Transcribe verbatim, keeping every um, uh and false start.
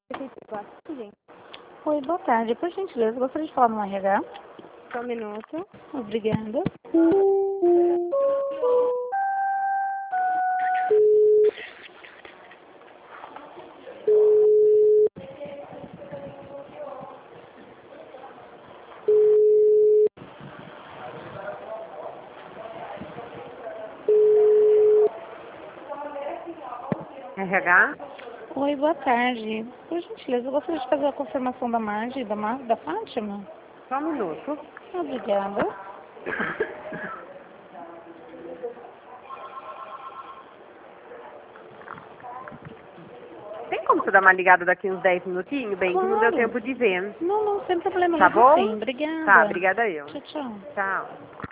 Sim, Oi, boa tarde. Por gentileza, eu gostaria de falar no R H. só um minuto. Obrigada. R H? Oi, boa tarde. Por gentileza, eu gostaria de fazer a confirmação da Marge, da, Mar... da Fátima. Só um minuto. Obrigada. Tem como você dar uma ligada daqui uns dez minutinhos, bem, que não deu Claro. tempo de ver. Não, não, sem problema. Tá Ligo bom? sim. Obrigada. Tá, obrigada eu. Tchau, tchau. Tchau.